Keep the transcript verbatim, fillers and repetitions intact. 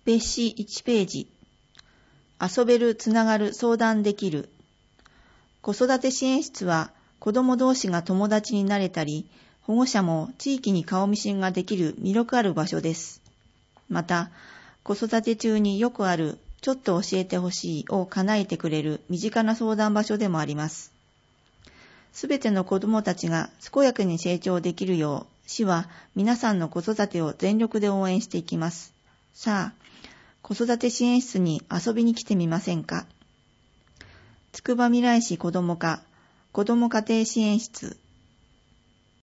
別紙いちページ。遊べる、つながる、相談できる。子育て支援室は子ども同士が友達になれたり、保護者も地域に顔見知りができる魅力ある場所です。また、子育て中によくあるちょっと教えてほしいを叶えてくれる身近な相談場所でもあります。すべての子どもたちが健やかに成長できるよう、市は皆さんの子育てを全力で応援していきます。さあ、子育て支援室に遊びに来てみませんか。つくばみらい市子ども課子ども家庭支援室